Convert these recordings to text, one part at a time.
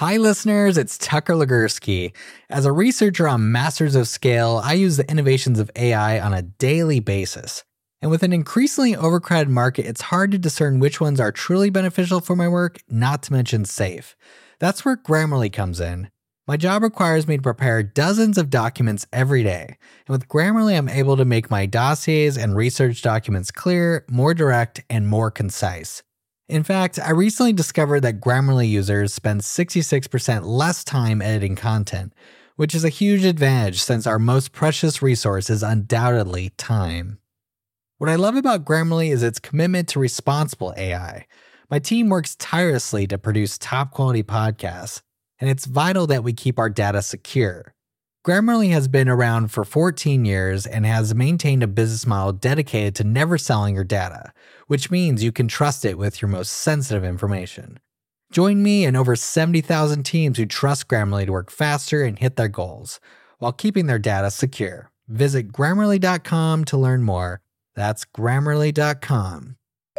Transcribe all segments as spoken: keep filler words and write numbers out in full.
Hi listeners, it's Tucker Legursky. As a researcher on Masters of Scale, I use the innovations of A I on a daily basis. And with an increasingly overcrowded market, it's hard to discern which ones are truly beneficial for my work, not to mention safe. That's where Grammarly comes in. My job requires me to prepare dozens of documents every day. And with Grammarly, I'm able to make my dossiers and research documents clear, more direct, and more concise. In fact, I recently discovered that Grammarly users spend sixty-six percent less time editing content, which is a huge advantage since our most precious resource is undoubtedly time. What I love about Grammarly is its commitment to responsible A I. My team works tirelessly to produce top-quality podcasts, and it's vital that we keep our data secure. Grammarly has been around for fourteen years and has maintained a business model dedicated to never selling your data, which means you can trust it with your most sensitive information. Join me and over seventy thousand teams who trust Grammarly to work faster and hit their goals, while keeping their data secure. Visit Grammarly dot com to learn more. That's Grammarly dot com.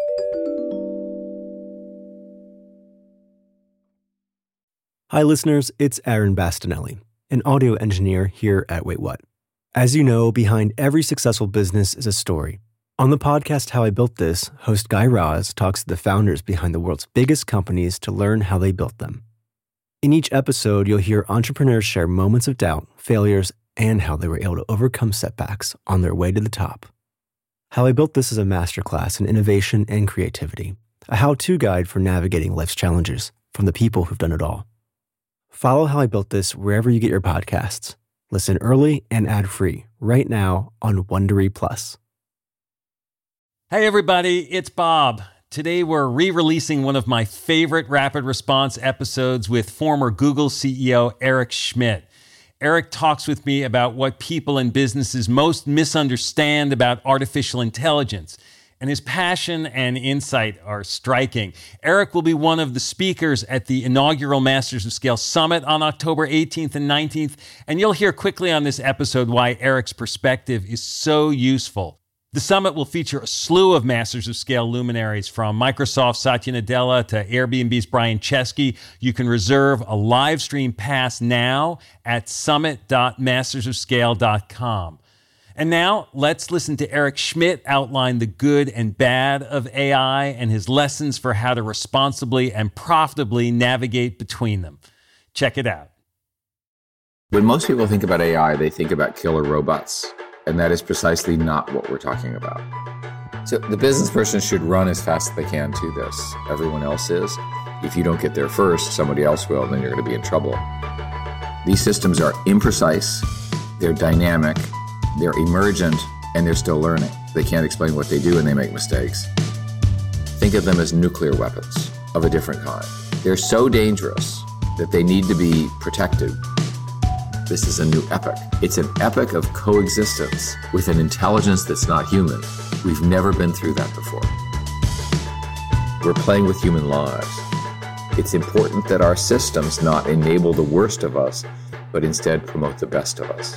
Hi listeners, it's Aaron Bastinelli, an audio engineer here at Wait What. As you know, behind every successful business is a story. On the podcast How I Built This, host Guy Raz talks to the founders behind the world's biggest companies to learn how they built them. In each episode, you'll hear entrepreneurs share moments of doubt, failures, and how they were able to overcome setbacks on their way to the top. How I Built This is a masterclass in innovation and creativity, a how-to guide for navigating life's challenges from the people who've done it all. Follow How I Built This wherever you get your podcasts. Listen early and ad-free right now on Wondery Plus. Hey everybody, it's Bob. Today we're re-releasing one of my favorite rapid response episodes with former Google C E O Eric Schmidt. Eric talks with me about what people and businesses most misunderstand about artificial intelligence, and his passion and insight are striking. Eric will be one of the speakers at the inaugural Masters of Scale Summit on October eighteenth and nineteenth, and you'll hear quickly on this episode why Eric's perspective is so useful. The summit will feature a slew of Masters of Scale luminaries, from Microsoft's Satya Nadella to Airbnb's Brian Chesky. You can reserve a live stream pass now at summit dot masters of scale dot com. And now, let's listen to Eric Schmidt outline the good and bad of A I and his lessons for how to responsibly and profitably navigate between them. Check it out. When most people think about A I, they think about killer robots, and that is precisely not what we're talking about. So the business person should run as fast as they can to this. Everyone else is. If you don't get there first, somebody else will, then you're going to be in trouble. These systems are imprecise, they're dynamic, they're emergent, and they're still learning. They can't explain what they do and they make mistakes. Think of them as nuclear weapons of a different kind. They're so dangerous that they need to be protected. This is a new epoch. It's an epoch of coexistence with an intelligence that's not human. We've never been through that before. We're playing with human lives. It's important that our systems not enable the worst of us, but instead promote the best of us.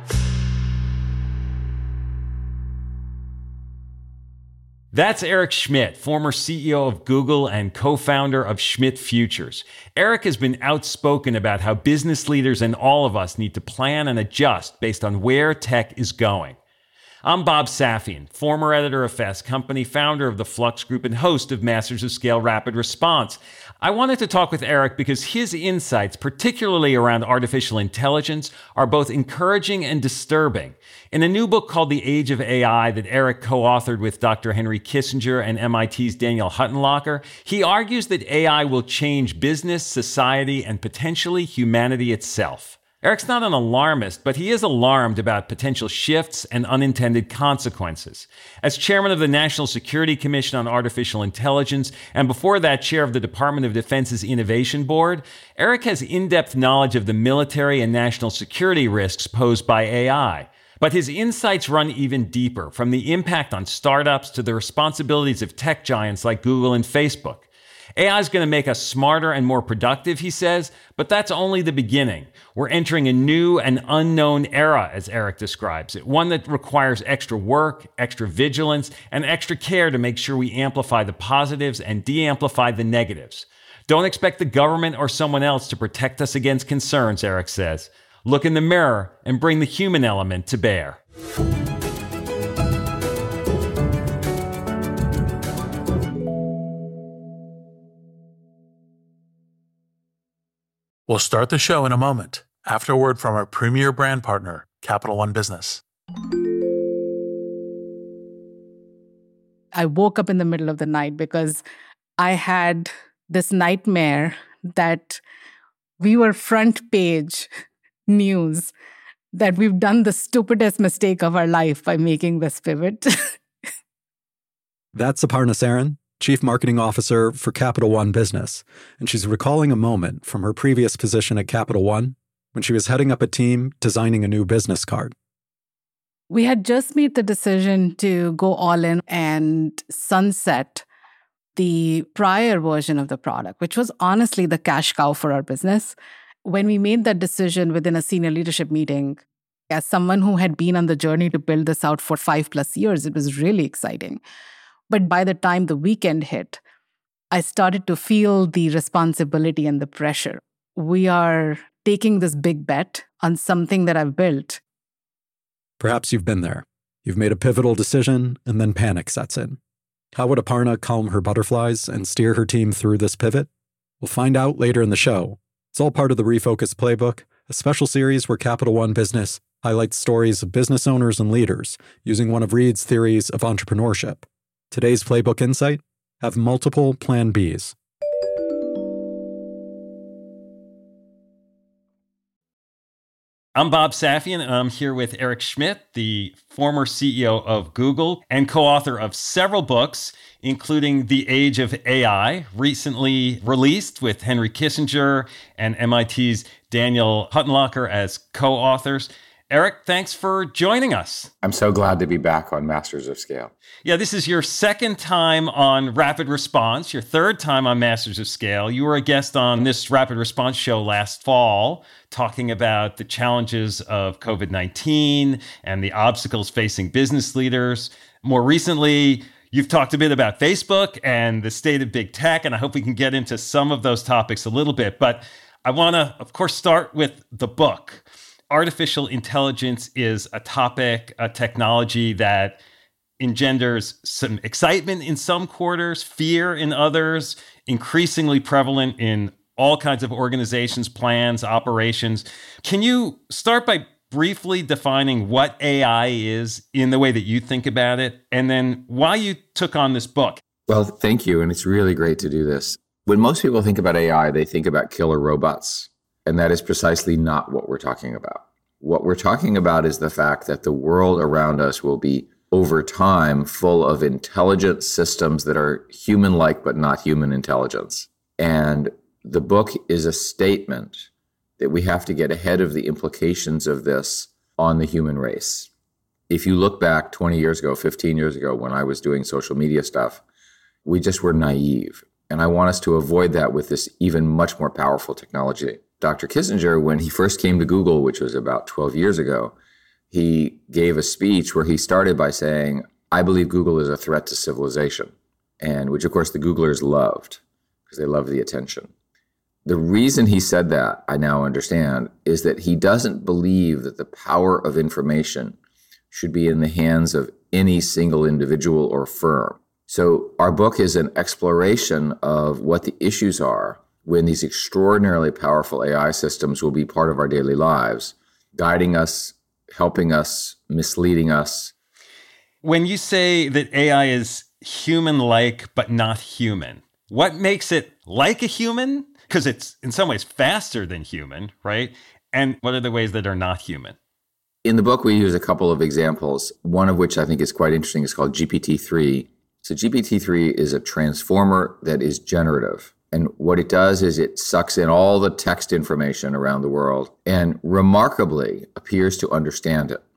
That's Eric Schmidt, former C E O of Google and co-founder of Schmidt Futures. Eric has been outspoken about how business leaders and all of us need to plan and adjust based on where tech is going. I'm Bob Safian, former editor of Fast Company, founder of the Flux Group, and host of Masters of Scale Rapid Response. I wanted to talk with Eric because his insights, particularly around artificial intelligence, are both encouraging and disturbing. In a new book called The Age of A I that Eric co-authored with Doctor Henry Kissinger and M I T's Daniel Huttenlocher, he argues that A I will change business, society, and potentially humanity itself. Eric's not an alarmist, but he is alarmed about potential shifts and unintended consequences. As chairman of the National Security Commission on Artificial Intelligence, and before that, chair of the Department of Defense's Innovation Board, Eric has in-depth knowledge of the military and national security risks posed by A I. But his insights run even deeper, from the impact on startups to the responsibilities of tech giants like Google and Facebook. A I is going to make us smarter and more productive, he says, but that's only the beginning. We're entering a new and unknown era, as Eric describes it, one that requires extra work, extra vigilance, and extra care to make sure we amplify the positives and de-amplify the negatives. Don't expect the government or someone else to protect us against concerns, Eric says. Look in the mirror and bring the human element to bear. We'll start the show in a moment, after a word from our premier brand partner, Capital One Business. I woke up in the middle of the night because I had this nightmare that we were front page news, that we've done the stupidest mistake of our life by making this pivot. That's Aparna Saran, Chief Marketing Officer for Capital One Business, and she's recalling a moment from her previous position at Capital One when she was heading up a team designing a new business card. We had just made the decision to go all in and sunset the prior version of the product, which was honestly the cash cow for our business. When we made that decision within a senior leadership meeting, as someone who had been on the journey to build this out for five plus years, it was really exciting. But by the time the weekend hit, I started to feel the responsibility and the pressure. We are taking this big bet on something that I've built. Perhaps you've been there. You've made a pivotal decision, and then panic sets in. How would Aparna calm her butterflies and steer her team through this pivot? We'll find out later in the show. It's all part of the Refocus Playbook, a special series where Capital One Business highlights stories of business owners and leaders using one of Reid's theories of entrepreneurship. Today's Playbook Insight: have multiple Plan Bs. I'm Bob Safian, and I'm here with Eric Schmidt, the former C E O of Google and co-author of several books, including The Age of A I, recently released with Henry Kissinger and M I T's Daniel Huttenlocher as co-authors. Eric, thanks for joining us. I'm so glad to be back on Masters of Scale. Yeah, this is your second time on Rapid Response, your third time on Masters of Scale. You were a guest on this Rapid Response show last fall, talking about the challenges of covid nineteen and the obstacles facing business leaders. More recently, you've talked a bit about Facebook and the state of big tech, and I hope we can get into some of those topics a little bit. But I want to, of course, start with the book. Artificial intelligence is a topic, a technology that engenders some excitement in some quarters, fear in others, increasingly prevalent in all kinds of organizations, plans, operations. Can you start by briefly defining what A I is in the way that you think about it, and then why you took on this book? Well, thank you. And it's really great to do this. When most people think about A I, they think about killer robots. And that is precisely not what we're talking about. What we're talking about is the fact that the world around us will be, over time, full of intelligent systems that are human-like but not human intelligence. And the book is a statement that we have to get ahead of the implications of this on the human race. If you look back twenty years ago, fifteen years ago, when I was doing social media stuff, we just were naive. And I want us to avoid that with this even much more powerful technology. Doctor Kissinger, when he first came to Google, which was about twelve years ago, he gave a speech where he started by saying, I believe Google is a threat to civilization, and which, of course, the Googlers loved because they loved the attention. The reason he said that, I now understand, is that he doesn't believe that the power of information should be in the hands of any single individual or firm. So our book is an exploration of what the issues are when these extraordinarily powerful A I systems will be part of our daily lives, guiding us, helping us, misleading us. When you say that A I is human-like but not human, what makes it like a human? Because it's in some ways faster than human, right? And what are the ways that are not human? In the book, we use a couple of examples, one of which I think is quite interesting. It's called G P T three. So G P T three is a transformer that is generative. And what it does is it sucks in all the text information around the world and remarkably appears to understand it.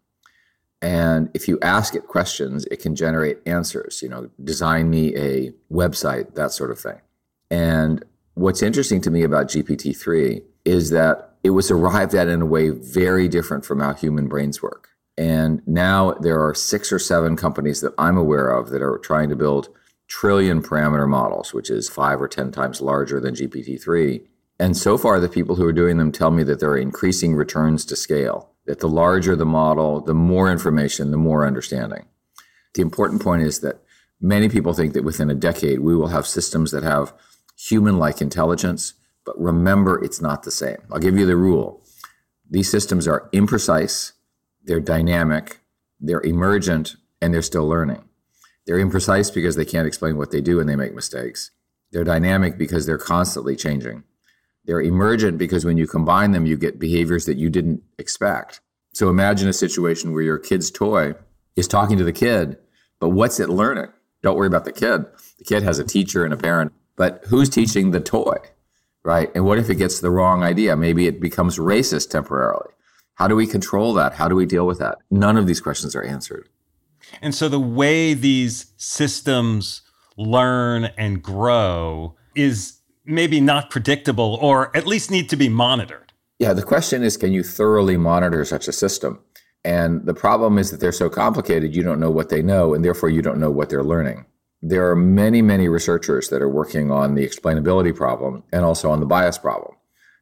And if you ask it questions, it can generate answers, you know, design me a website, that sort of thing. And what's interesting to me about G P T three is that it was arrived at in a way very different from how human brains work. And now there are six or seven companies that I'm aware of that are trying to build trillion parameter models, which is five or ten times larger than G P T three. And so far, the people who are doing them tell me that there are increasing returns to scale, that the larger the model, the more information, the more understanding. The important point is that many people think that within a decade, we will have systems that have human-like intelligence, but remember, it's not the same. I'll give you the rule. These systems are imprecise, they're dynamic, they're emergent, and they're still learning. They're imprecise because they can't explain what they do and they make mistakes. They're dynamic because they're constantly changing. They're emergent because when you combine them, you get behaviors that you didn't expect. So imagine a situation where your kid's toy is talking to the kid, but what's it learning? Don't worry about the kid. The kid has a teacher and a parent, but who's teaching the toy, right? And what if it gets the wrong idea? Maybe it becomes racist temporarily. How do we control that? How do we deal with that? None of these questions are answered. And so the way these systems learn and grow is maybe not predictable, or at least need to be monitored. Yeah, the question is, can you thoroughly monitor such a system? And the problem is that they're so complicated, you don't know what they know, and therefore you don't know what they're learning. There are many, many researchers that are working on the explainability problem and also on the bias problem.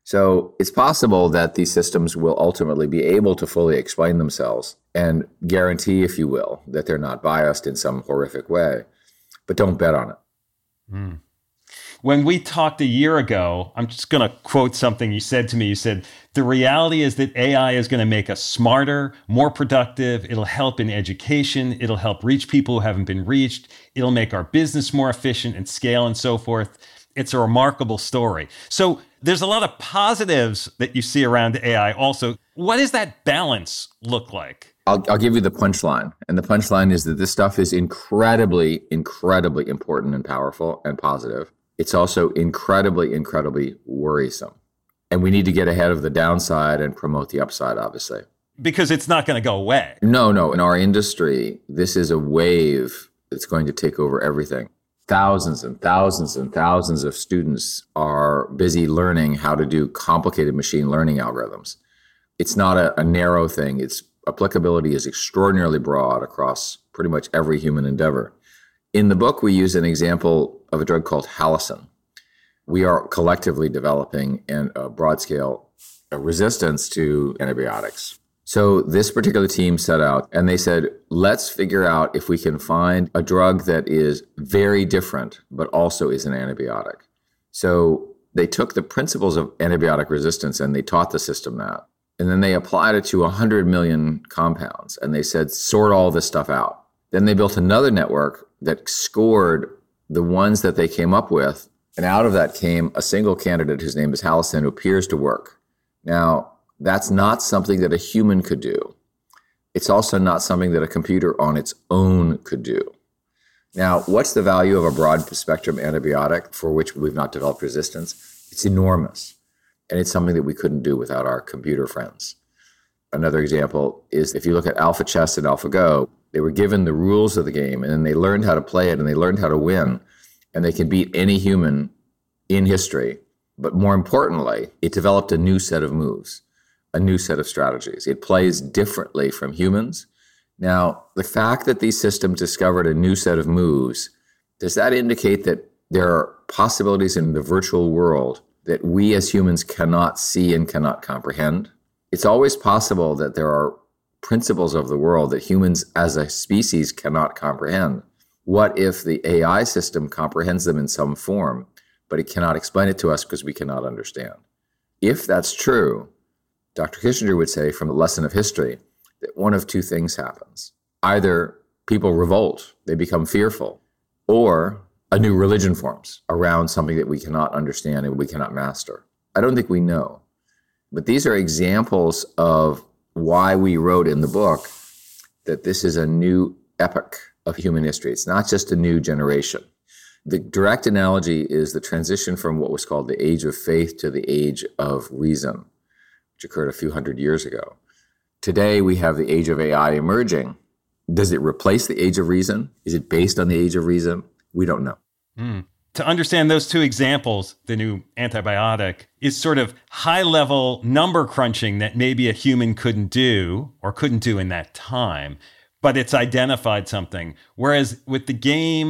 So it's possible that these systems will ultimately be able to fully explain themselves and guarantee, if you will, that they're not biased in some horrific way. But don't bet on it. Mm. When we talked a year ago, I'm just going to quote something you said to me. You said, the reality is that A I is going to make us smarter, more productive. It'll help in education. It'll help reach people who haven't been reached. It'll make our business more efficient and scale and so forth. It's a remarkable story. So there's a lot of positives that you see around A I also. What does that balance look like? I'll, I'll give you the punchline. And the punchline is that this stuff is incredibly, incredibly important and powerful and positive. It's also incredibly, incredibly worrisome. And we need to get ahead of the downside and promote the upside, obviously. Because it's not going to go away. No, no. In our industry, this is a wave that's going to take over everything. Thousands and thousands and thousands of students are busy learning how to do complicated machine learning algorithms. It's not a, a narrow thing. Its applicability is extraordinarily broad across pretty much every human endeavor. In the book, we use an example of a drug called Halocin. We are collectively developing an, a broad-scale resistance to antibiotics. So this particular team set out and they said, let's figure out if we can find a drug that is very different, but also is an antibiotic. So they took the principles of antibiotic resistance and they taught the system that. And then they applied it to one hundred million compounds. And they said, sort all this stuff out. Then they built another network that scored the ones that they came up with. And out of that came a single candidate whose name is Halocin, who appears to work. Now, that's not something that a human could do. It's also not something that a computer on its own could do. Now, what's the value of a broad spectrum antibiotic for which we've not developed resistance? It's enormous. And it's something that we couldn't do without our computer friends. Another example is if you look at AlphaChess and AlphaGo, they were given the rules of the game and then they learned how to play it and they learned how to win. And they can beat any human in history. But more importantly, it developed a new set of moves, a new set of strategies. It plays differently from humans. Now, the fact that these systems discovered a new set of moves, does that indicate that there are possibilities in the virtual world that we as humans cannot see and cannot comprehend? It's always possible that there are principles of the world that humans as a species cannot comprehend. What if the A I system comprehends them in some form, but it cannot explain it to us because we cannot understand? If that's true, Doctor Kissinger would say from the lesson of history that one of two things happens. Either people revolt, they become fearful, or a new religion forms around something that we cannot understand and we cannot master. I don't think we know. But these are examples of why we wrote in the book that this is a new epoch of human history. It's not just a new generation. The direct analogy is the transition from what was called the age of faith to the age of reason, which occurred a few hundred years ago. Today, we have the age of A I emerging. Does it replace the age of reason? Is it based on the age of reason? We don't know. Mm. To understand those two examples, the new antibiotic is sort of high-level number crunching that maybe a human couldn't do or couldn't do in that time, but it's identified something. Whereas with the game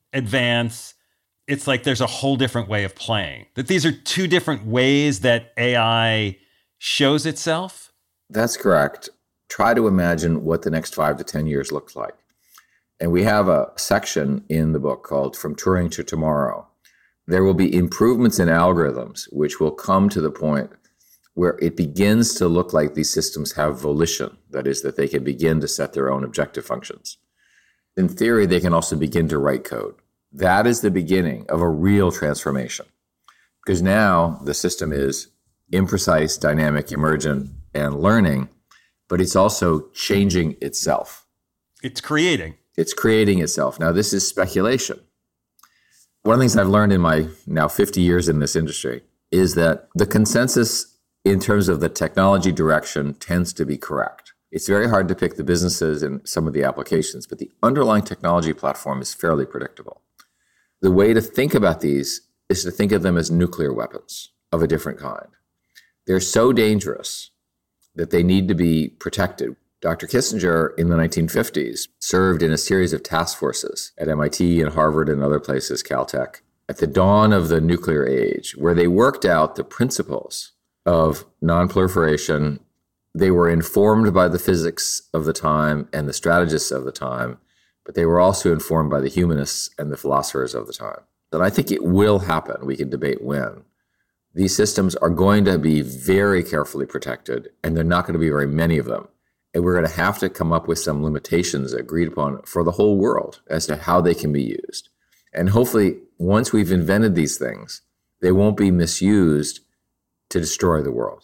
advance, it's like there's a whole different way of playing. That these are two different ways that A I shows itself? That's correct. Try to imagine what the next five to ten years looks like. And we have a section in the book called From Turing to Tomorrow. There will be improvements in algorithms, which will come to the point where it begins to look like these systems have volition. That is, that they can begin to set their own objective functions. In theory, they can also begin to write code. That is the beginning of a real transformation. Because now the system is imprecise, dynamic, emergent, and learning, but it's also changing itself. It's creating. It's creating itself. Now, this is speculation. One of the things I've learned in my now fifty years in this industry is that the consensus in terms of the technology direction tends to be correct. It's very hard to pick the businesses and some of the applications, but the underlying technology platform is fairly predictable. The way to think about these is to think of them as nuclear weapons of a different kind. They're so dangerous that they need to be protected. Doctor Kissinger in the nineteen fifties served in a series of task forces at M I T and Harvard and other places, Caltech, at the dawn of the nuclear age, where they worked out the principles of nonproliferation. They were informed by the physics of the time and the strategists of the time, but they were also informed by the humanists and the philosophers of the time. And I think it will happen. We can debate when. These systems are going to be very carefully protected, and there are not going to be very many of them. And we're going to have to come up with some limitations agreed upon for the whole world as to how they can be used. And hopefully, once we've invented these things, they won't be misused to destroy the world.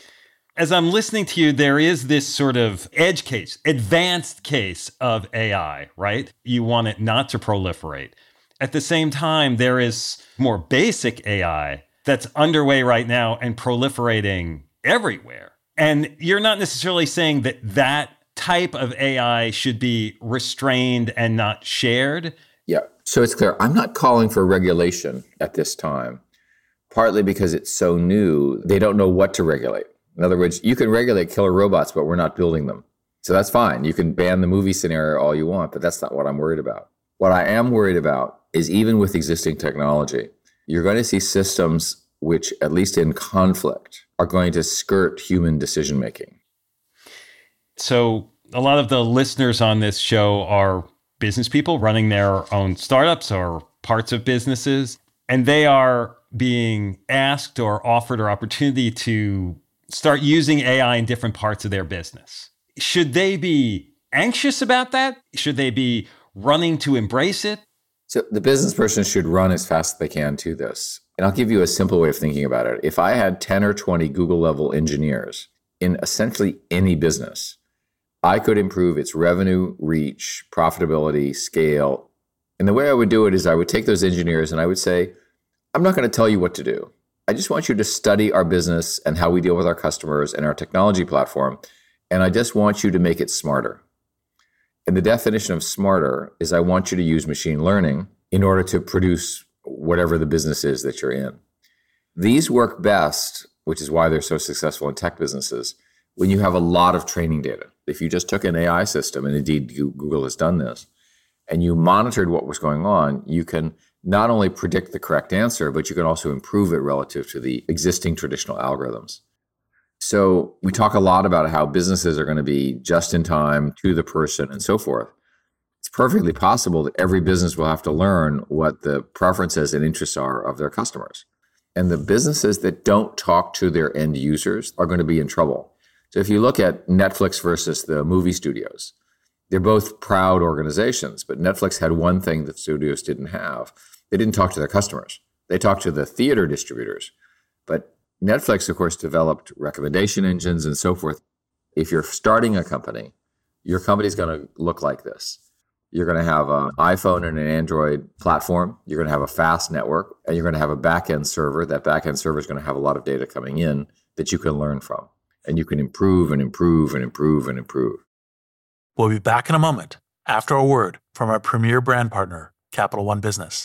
As I'm listening to you, there is this sort of edge case, advanced case of A I, right? You want it not to proliferate. At the same time, there is more basic A I that's underway right now and proliferating everywhere. And you're not necessarily saying that that type of A I should be restrained and not shared. Yeah, so it's clear. I'm not calling for regulation at this time, partly because it's so new, they don't know what to regulate. In other words, you can regulate killer robots, but we're not building them. So that's fine. You can ban the movie scenario all you want, but that's not what I'm worried about. What I am worried about is even with existing technology, you're going to see systems which, at least in conflict, are going to skirt human decision-making. So a lot of the listeners on this show are business people running their own startups or parts of businesses, and they are being asked or offered or opportunity to start using A I in different parts of their business. Should they be anxious about that? Should they be running to embrace it? So the business person should run as fast as they can to this. And I'll give you a simple way of thinking about it. If I had ten or twenty Google-level engineers in essentially any business, I could improve its revenue, reach, profitability, scale. And the way I would do it is I would take those engineers and I would say, I'm not going to tell you what to do. I just want you to study our business and how we deal with our customers and our technology platform. And I just want you to make it smarter. And the definition of smarter is I want you to use machine learning in order to produce whatever the business is that you're in. These work best, which is why they're so successful in tech businesses, when you have a lot of training data. If you just took an A I system, and indeed Google has done this, and you monitored what was going on, you can not only predict the correct answer, but you can also improve it relative to the existing traditional algorithms. So we talk a lot about how businesses are going to be just in time, to the person, and so forth. It's perfectly possible that every business will have to learn what the preferences and interests are of their customers. And the businesses that don't talk to their end users are going to be in trouble. So if you look at Netflix versus the movie studios, they're both proud organizations, but Netflix had one thing that studios didn't have. They didn't talk to their customers. They talked to the theater distributors. But Netflix, of course, developed recommendation engines and so forth. If you're starting a company, your company's going to look like this. You're going to have an iPhone and an Android platform. You're going to have a fast network, and you're going to have a back-end server. That back-end server is going to have a lot of data coming in that you can learn from. And you can improve and improve and improve and improve. We'll be back in a moment after a word from our premier brand partner, Capital One Business.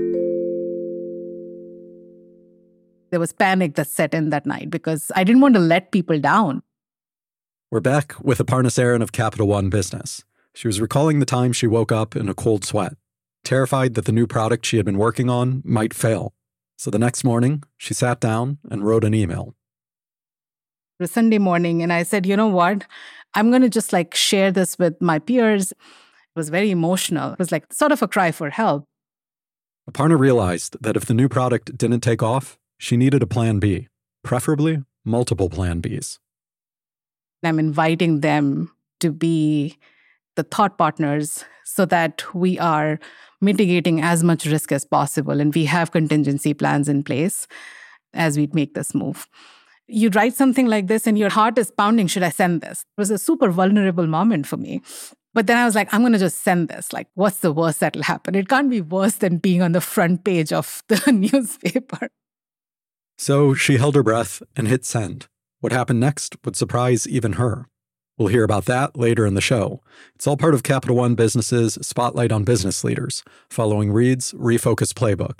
There was panic that set in that night because I didn't want to let people down. We're back with Aparna Saran of Capital One Business. She was recalling the time she woke up in a cold sweat. terrified that the new product she had been working on might fail. So the next morning, she sat down and wrote an email. It was Sunday morning, and I said, you know what? I'm going to just like share this with my peers. It was very emotional. It was like sort of a cry for help. Aparna realized that if the new product didn't take off, she needed a plan B, preferably multiple plan Bs. I'm inviting them to be the thought partners so that we are mitigating as much risk as possible and we have contingency plans in place as we make this move. You write something like this and your heart is pounding, should I send this? It was a super vulnerable moment for me. But then I was like, I'm going to just send this. Like, what's the worst that'll happen? It can't be worse than being on the front page of the newspaper. So she held her breath and hit send. What happened next would surprise even her. We'll hear about that later in the show. It's all part of Capital One Business's Spotlight on Business Leaders, following Reed's Refocus Playbook.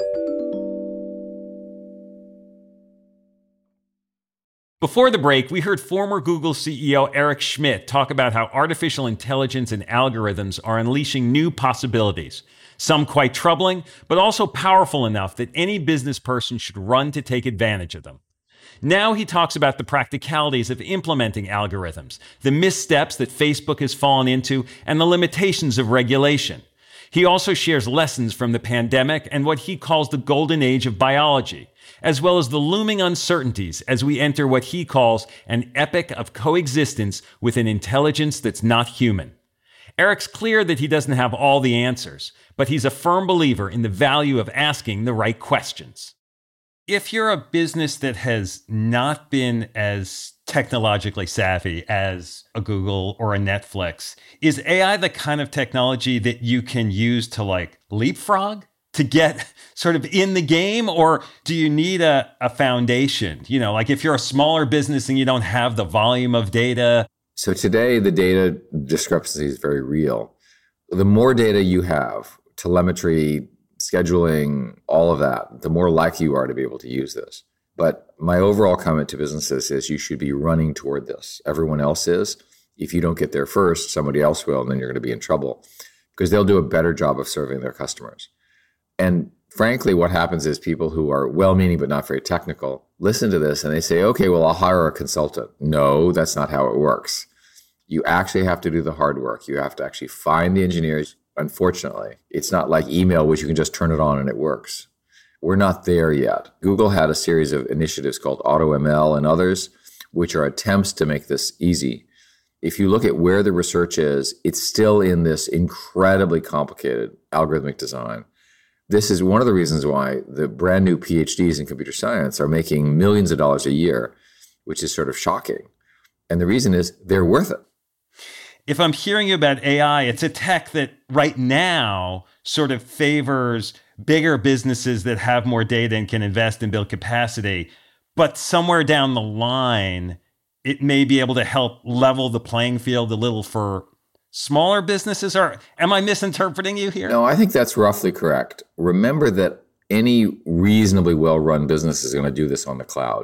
Before the break, we heard former Google C E O Eric Schmidt talk about how artificial intelligence and algorithms are unleashing new possibilities. Some quite troubling, but also powerful enough that any business person should run to take advantage of them. Now he talks about the practicalities of implementing algorithms, the missteps that Facebook has fallen into, and the limitations of regulation. He also shares lessons from the pandemic and what he calls the golden age of biology, as well as the looming uncertainties as we enter what he calls an epoch of coexistence with an intelligence that's not human. Eric's clear that he doesn't have all the answers, but he's a firm believer in the value of asking the right questions. If you're a business that has not been as technologically savvy as a Google or a Netflix, is A I the kind of technology that you can use to like leapfrog to get sort of in the game? Or do you need a, a foundation? You know, like if you're a smaller business and you don't have the volume of data. So today, the data discrepancy is very real. The more data you have, telemetry, scheduling, all of that, the more likely you are to be able to use this. But my overall comment to businesses is you should be running toward this. Everyone else is. If you don't get there first, somebody else will, and then you're going to be in trouble because they'll do a better job of serving their customers. And frankly, what happens is people who are well-meaning but not very technical listen to this and they say, okay, well, I'll hire a consultant. No, that's not how it works. You actually have to do the hard work. You have to actually find the engineers. Unfortunately, it's not like email, which you can just turn it on and it works. We're not there yet. Google had a series of initiatives called AutoML and others, which are attempts to make this easy. If you look at where the research is, it's still in this incredibly complicated algorithmic design. This is one of the reasons why the brand new PhDs in computer science are making millions of dollars a year, which is sort of shocking. And the reason is they're worth it. If I'm hearing you about A I, it's a tech that right now sort of favors bigger businesses that have more data and can invest and build capacity. But somewhere down the line, it may be able to help level the playing field a little for smaller businesses. Or am I misinterpreting you here? No, I think that's roughly correct. Remember that any reasonably well-run business is going to do this on the cloud.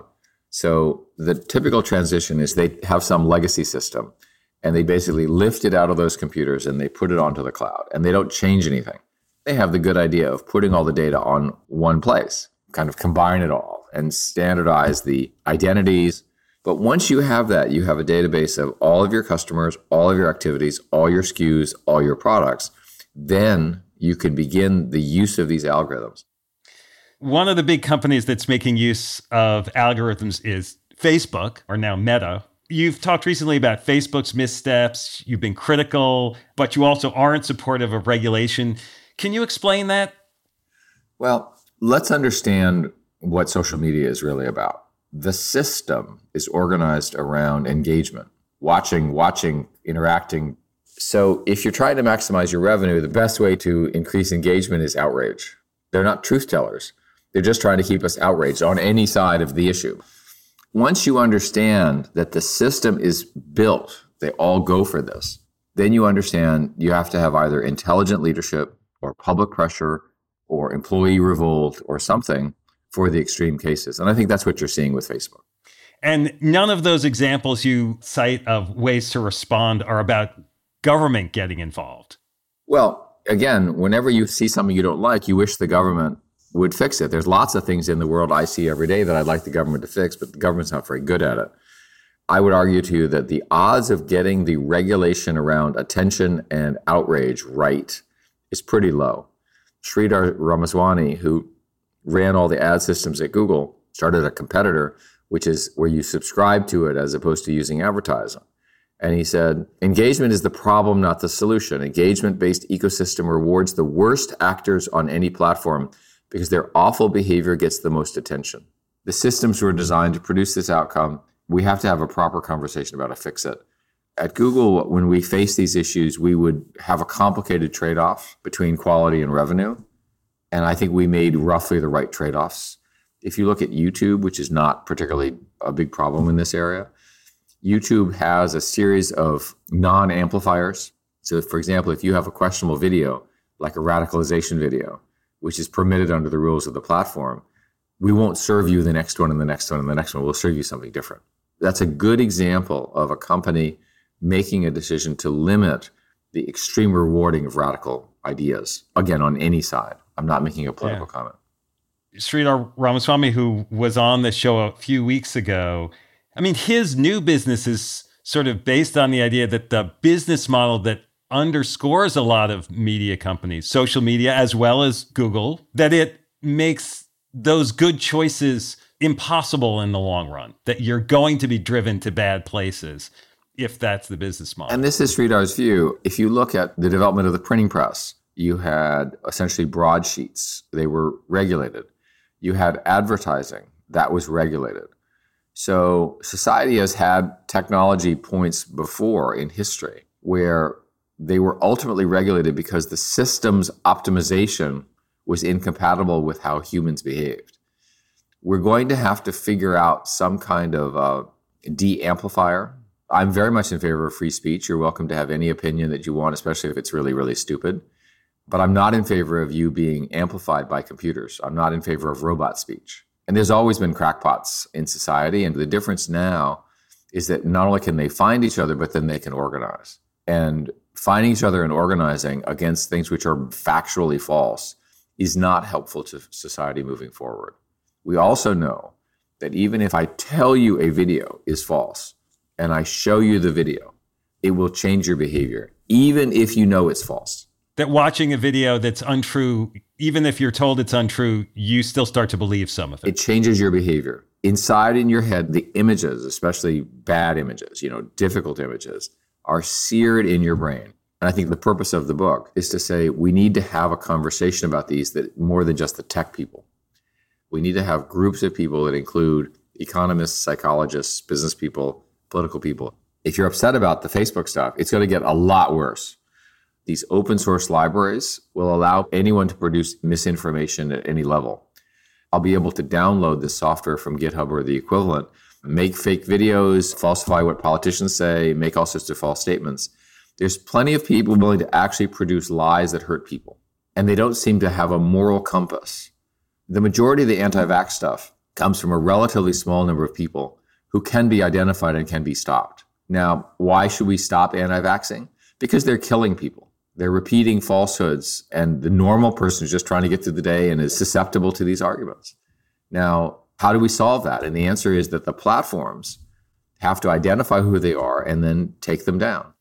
So the typical transition is they have some legacy system and they basically lift it out of those computers and they put it onto the cloud and they don't change anything. They have the good idea of putting all the data on one place, kind of combine it all and standardize the identities. But once you have that, you have a database of all of your customers, all of your activities, all your S K Us, all your products. Then you can begin the use of these algorithms. One of the big companies that's making use of algorithms is Facebook, or now Meta. You've talked recently about Facebook's missteps. You've been critical, but you also aren't supportive of regulation. Can you explain that? Well, let's understand what social media is really about. The system is organized around engagement, watching, watching, interacting. So if you're trying to maximize your revenue, the best way to increase engagement is outrage. They're not truth tellers. They're just trying to keep us outraged on any side of the issue. Once you understand that the system is built, they all go for this, then you understand you have to have either intelligent leadership or public pressure or employee revolt or something for the extreme cases. And I think that's what you're seeing with Facebook. And none of those examples you cite of ways to respond are about government getting involved. Well, again, whenever you see something you don't like, you wish the government would fix it. There's lots of things in the world I see every day that I'd like the government to fix, but the government's not very good at it. I would argue to you that the odds of getting the regulation around attention and outrage right is pretty low. Sridhar Ramaswamy, who ran all the ad systems at Google, started a competitor, which is where you subscribe to it as opposed to using advertising. And he said, engagement is the problem, not the solution. Engagement-based ecosystem rewards the worst actors on any platform because their awful behavior gets the most attention. The systems were designed to produce this outcome. We have to have a proper conversation about how to fix it. At Google, when we face these issues, we would have a complicated trade-off between quality and revenue. And I think we made roughly the right trade-offs. If you look at YouTube, which is not particularly a big problem in this area, YouTube has a series of non-amplifiers. So for example, if you have a questionable video, like a radicalization video, which is permitted under the rules of the platform, we won't serve you the next one and the next one and the next one. We'll serve you something different. That's a good example of a company making a decision to limit the extreme rewarding of radical ideas, again, on any side. I'm not making a political yeah. comment. Sridhar Ramaswamy, who was on the show a few weeks ago, I mean, his new business is sort of based on the idea that the business model that underscores a lot of media companies, social media, as well as Google, that it makes those good choices impossible in the long run, that you're going to be driven to bad places if that's the business model. And this is Sridhar's view. If you look at the development of the printing press, you had essentially broadsheets. They were regulated. You had advertising. That was regulated. So society has had technology points before in history where they were ultimately regulated because the system's optimization was incompatible with how humans behaved. We're going to have to figure out some kind of uh, de-amplifier. I'm very much in favor of free speech. You're welcome to have any opinion that you want, especially if it's really, really stupid. But I'm not in favor of you being amplified by computers. I'm not in favor of robot speech. And there's always been crackpots in society. And the difference now is that not only can they find each other, but then they can organize. And finding each other and organizing against things which are factually false is not helpful to society moving forward. We also know that even if I tell you a video is false and I show you the video, it will change your behavior, even if you know it's false. That watching a video that's untrue, even if you're told it's untrue, you still start to believe some of it. It changes your behavior. Inside in your head, the images, especially bad images, you know, difficult images, are seared in your brain. And I think the purpose of the book is to say we need to have a conversation about these that more than just the tech people. We need to have groups of people that include economists, psychologists, business people, political people. If you're upset about the Facebook stuff, it's going to get a lot worse. These open source libraries will allow anyone to produce misinformation at any level. I'll be able to download this software from GitHub or the equivalent, make fake videos, falsify what politicians say, make all sorts of false statements. There's plenty of people willing to actually produce lies that hurt people. And they don't seem to have a moral compass. The majority of the anti-vax stuff comes from a relatively small number of people who can be identified and can be stopped. Now, why should we stop anti-vaxxing? Because they're killing people. They're repeating falsehoods, and the normal person is just trying to get through the day and is susceptible to these arguments. Now, how do we solve that? And the answer is that the platforms have to identify who they are and then take them down.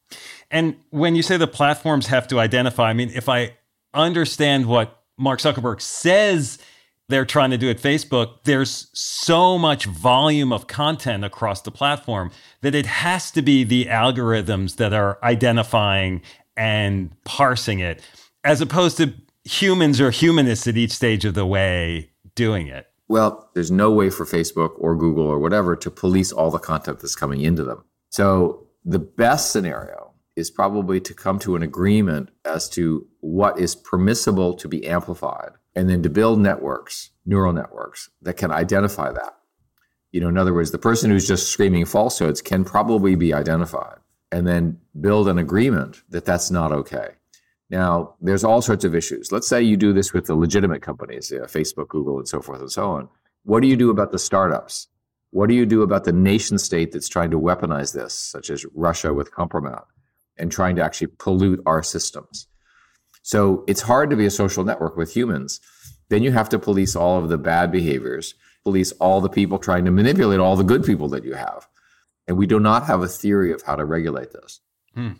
And when you say the platforms have to identify, I mean, if I understand what Mark Zuckerberg says they're trying to do at Facebook, there's so much volume of content across the platform that it has to be the algorithms that are identifying and parsing it, as opposed to humans or humanists at each stage of the way doing it. Well, there's no way for Facebook or Google or whatever to police all the content that's coming into them. So the best scenario is probably to come to an agreement as to what is permissible to be amplified, and then to build networks, neural networks, that can identify that. You know, in other words, the person who's just screaming falsehoods can probably be identified, and then build an agreement that that's not okay. Now, there's all sorts of issues. Let's say you do this with the legitimate companies, yeah, Facebook, Google, and so forth and so on. What do you do about the startups? What do you do about the nation state that's trying to weaponize this, such as Russia with Compromat, and trying to actually pollute our systems? So it's hard to be a social network with humans. Then you have to police all of the bad behaviors, police all the people trying to manipulate all the good people that you have. And we do not have a theory of how to regulate this. Hmm.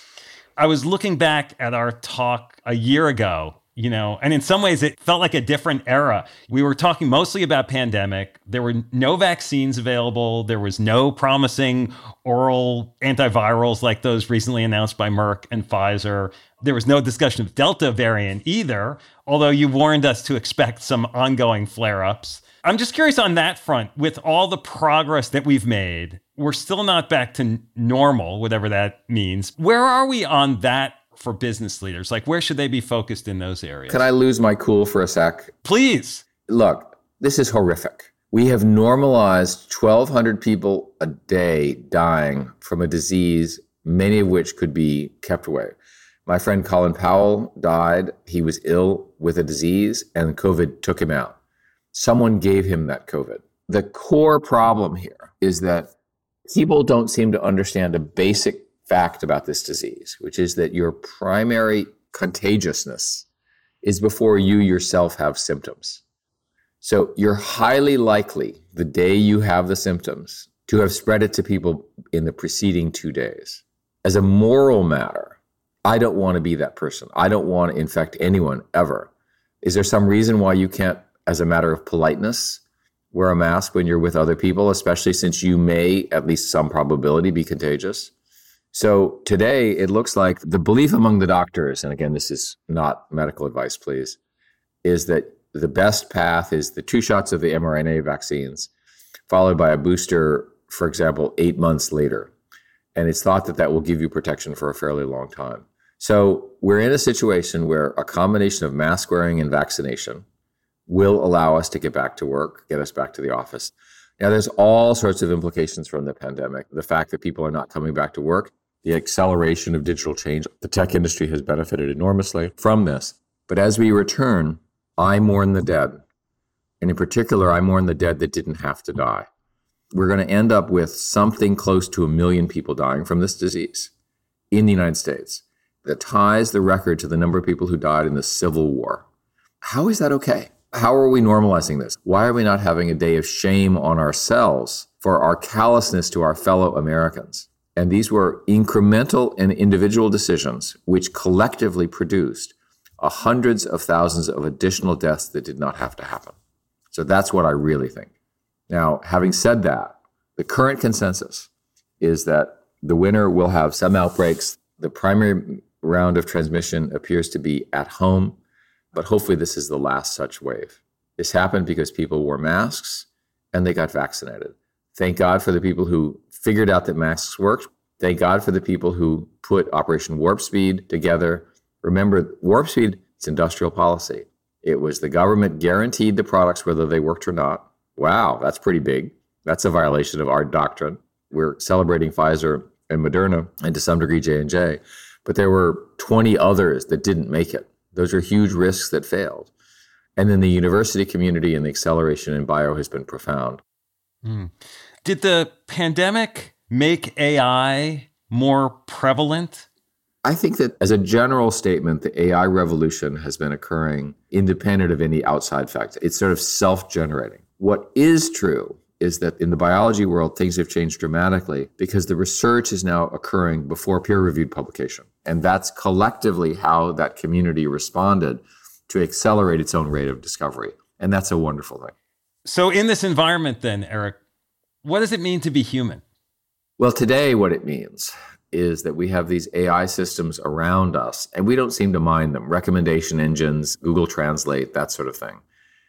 I was looking back at our talk a year ago, you know, and in some ways it felt like a different era. We were talking mostly about pandemic. There were no vaccines available. There was no promising oral antivirals like those recently announced by Merck and Pfizer. There was no discussion of Delta variant either, although you warned us to expect some ongoing flare-ups. I'm just curious on that front, with all the progress that we've made, we're still not back to normal, whatever that means. Where are we on that for business leaders? Like, where should they be focused in those areas? Can I lose my cool for a sec? Please. Look, this is horrific. We have normalized twelve hundred people a day dying from a disease, many of which could be kept away. My friend Colin Powell died. He was ill with a disease and COVID took him out. Someone gave him that COVID. The core problem here is that people don't seem to understand a basic fact about this disease, which is that your primary contagiousness is before you yourself have symptoms. So you're highly likely the day you have the symptoms to have spread it to people in the preceding two days. As a moral matter, I don't want to be that person. I don't want to infect anyone ever. Is there some reason why you can't, as a matter of politeness, wear a mask when you're with other people, especially since you may, at least some probability, be contagious? So today, it looks like the belief among the doctors, and again, this is not medical advice, please, is that the best path is the two shots of the mRNA vaccines, followed by a booster, for example, eight months later. And it's thought that that will give you protection for a fairly long time. So we're in a situation where a combination of mask wearing and vaccination will allow us to get back to work, get us back to the office. Now, there's all sorts of implications from the pandemic. The fact that people are not coming back to work, the acceleration of digital change. The tech industry has benefited enormously from this. But as we return, I mourn the dead. And in particular, I mourn the dead that didn't have to die. We're going to end up with something close to a million people dying from this disease in the United States that ties the record to the number of people who died in the Civil War. How is that okay? How are we normalizing this? Why are we not having a day of shame on ourselves for our callousness to our fellow Americans? And these were incremental and individual decisions which collectively produced uh, hundreds of thousands of additional deaths that did not have to happen. So that's what I really think. Now, having said that, the current consensus is that the winter will have some outbreaks. The primary round of transmission appears to be at home, but hopefully this is the last such wave. This happened because people wore masks and they got vaccinated. Thank God for the people who figured out that masks worked. Thank God for the people who put Operation Warp Speed together. Remember, Warp Speed, it's industrial policy. It was the government guaranteed the products whether they worked or not. Wow, that's pretty big. That's a violation of our doctrine. We're celebrating Pfizer and Moderna and to some degree J and J, but there were twenty others that didn't make it. Those are huge risks that failed. And then the university community and the acceleration in bio has been profound. Mm. Did the pandemic make A I more prevalent? I think that as a general statement, the A I revolution has been occurring independent of any outside factor. It's sort of self-generating. What is true is that in the biology world, things have changed dramatically because the research is now occurring before peer-reviewed publication. And that's collectively how that community responded to accelerate its own rate of discovery. And that's a wonderful thing. So in this environment then, Eric, what does it mean to be human? Well, today what it means is that we have these A I systems around us, and we don't seem to mind them. Recommendation engines, Google Translate, that sort of thing.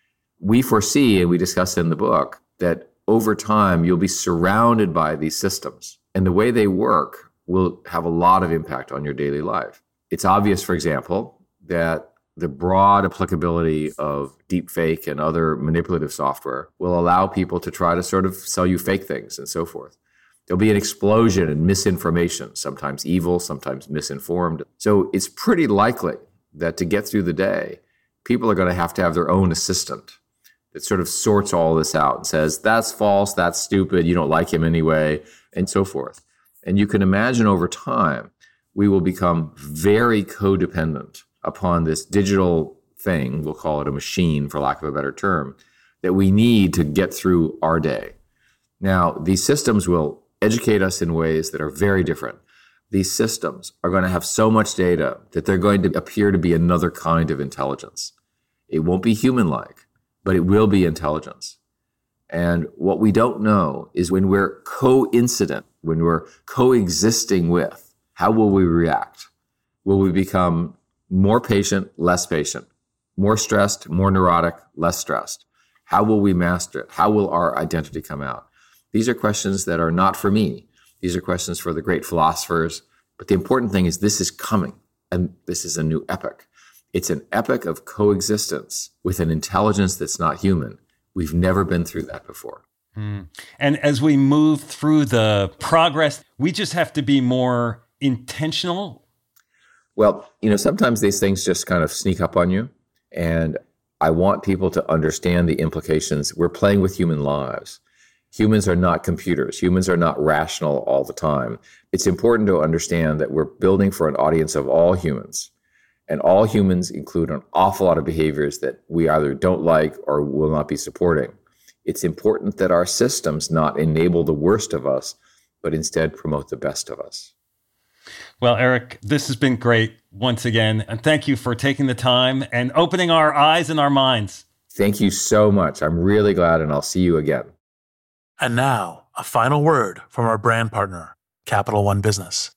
We foresee, and we discuss in the book, that over time you'll be surrounded by these systems. And the way they work will have a lot of impact on your daily life. It's obvious, for example, that the broad applicability of deepfake and other manipulative software will allow people to try to sort of sell you fake things and so forth. There'll be an explosion in misinformation, sometimes evil, sometimes misinformed. So it's pretty likely that to get through the day, people are going to have to have their own assistant that sort of sorts all this out and says, that's false, that's stupid, you don't like him anyway, and so forth. And you can imagine over time, we will become very codependent upon this digital thing, we'll call it a machine for lack of a better term, that we need to get through our day. Now, these systems will educate us in ways that are very different. These systems are going to have so much data that they're going to appear to be another kind of intelligence. It won't be human-like, but it will be intelligence. And what we don't know is when we're coincident, when we're coexisting with, how will we react? Will we become more patient, less patient, more stressed, more neurotic, less stressed? How will we master it? How will our identity come out? These are questions that are not for me. These are questions for the great philosophers. But the important thing is this is coming, and this is a new epoch. It's an epoch of coexistence with an intelligence that's not human. We've never been through that before. Mm. And as we move through the progress, we just have to be more intentional. Well, you know, sometimes these things just kind of sneak up on you. And I want people to understand the implications. We're playing with human lives. Humans are not computers. Humans are not rational all the time. It's important to understand that we're building for an audience of all humans. And all humans include an awful lot of behaviors that we either don't like or will not be supporting. It's important that our systems not enable the worst of us, but instead promote the best of us. Well, Eric, this has been great once again. And thank you for taking the time and opening our eyes and our minds. Thank you so much. I'm really glad, and I'll see you again. And now, a final word from our brand partner, Capital One Business.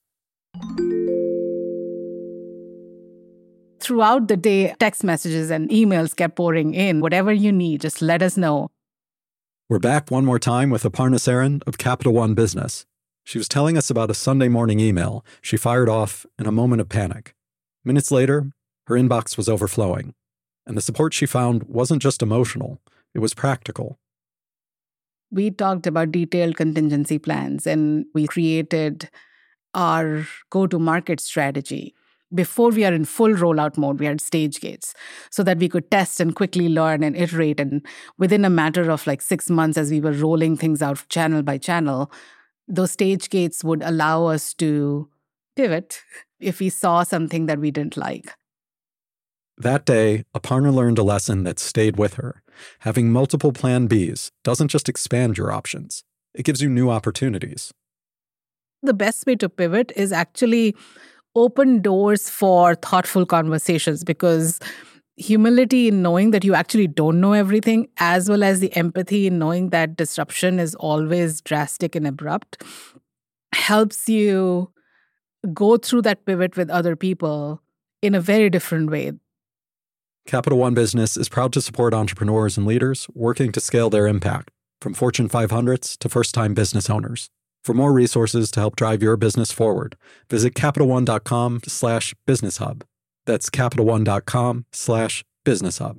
Throughout the day, text messages and emails kept pouring in. Whatever you need, just let us know. We're back one more time with Aparna Saran of Capital One Business. She was telling us about a Sunday morning email she fired off in a moment of panic. Minutes later, her inbox was overflowing. And the support she found wasn't just emotional, it was practical. We talked about detailed contingency plans, and we created our go-to-market strategy. Before we are in full rollout mode, we had stage gates so that we could test and quickly learn and iterate. And within a matter of like six months, as we were rolling things out channel by channel, those stage gates would allow us to pivot if we saw something that we didn't like. That day, Aparna learned a lesson that stayed with her. Having multiple plan Bs doesn't just expand your options. It gives you new opportunities. The best way to pivot is actually open doors for thoughtful conversations, because humility in knowing that you actually don't know everything, as well as the empathy in knowing that disruption is always drastic and abrupt, helps you go through that pivot with other people in a very different way. Capital One Business is proud to support entrepreneurs and leaders working to scale their impact, from Fortune five hundreds to first-time business owners. For more resources to help drive your business forward, visit CapitalOne.com slash Business Hub. That's CapitalOne.com slash Business Hub.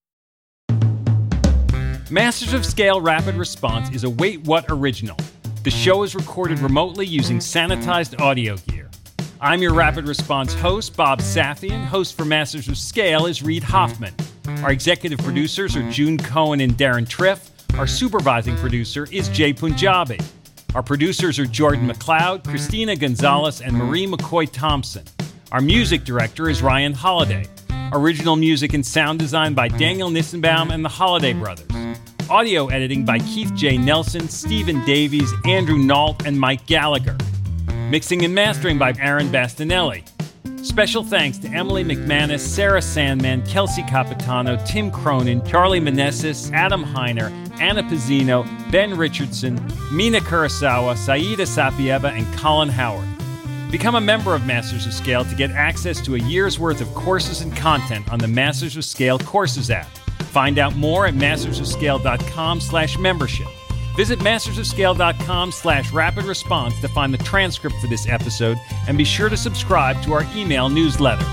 Masters of Scale Rapid Response is a Wait What original. The show is recorded remotely using sanitized audio gear. I'm your Rapid Response host, Bob Safian. Host for Masters of Scale is Reid Hoffman. Our executive producers are June Cohen and Darren Triff. Our supervising producer is Jay Punjabi. Our producers are Jordan McLeod, Christina Gonzalez, and Marie McCoy Thompson. Our music director is Ryan Holiday. Original music and sound design by Daniel Nissenbaum and the Holiday Brothers. Audio editing by Keith J. Nelson, Stephen Davies, Andrew Nault, and Mike Gallagher. Mixing and mastering by Aaron Bastinelli. Special thanks to Emily McManus, Sarah Sandman, Kelsey Capitano, Tim Cronin, Charlie Meneses, Adam Heiner, Anna Pizzino, Ben Richardson, Mina Kurosawa, Saida Sapieva, and Colin Howard. Become a member of Masters of Scale to get access to a year's worth of courses and content on the Masters of Scale Courses app. Find out more at mastersofscale.com slash membership. Visit mastersofscale.com slash rapid response to find the transcript for this episode, and be sure to subscribe to our email newsletter.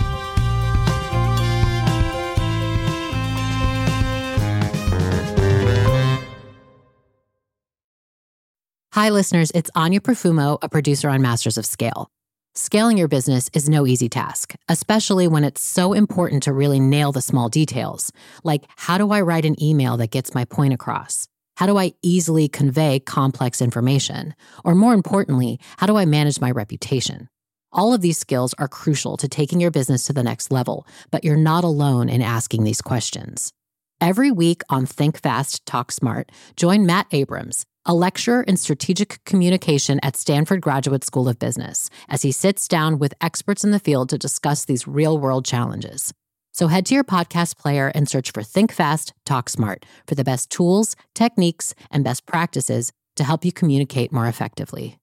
Hi, listeners. It's Anya Profumo, a producer on Masters of Scale. Scaling your business is no easy task, especially when it's so important to really nail the small details, like how do I write an email that gets my point across? How do I easily convey complex information? Or more importantly, how do I manage my reputation? All of these skills are crucial to taking your business to the next level, but you're not alone in asking these questions. Every week on Think Fast, Talk Smart, join Matt Abrams, a lecturer in strategic communication at Stanford Graduate School of Business, as he sits down with experts in the field to discuss these real-world challenges. So head to your podcast player and search for Think Fast, Talk Smart for the best tools, techniques, and best practices to help you communicate more effectively.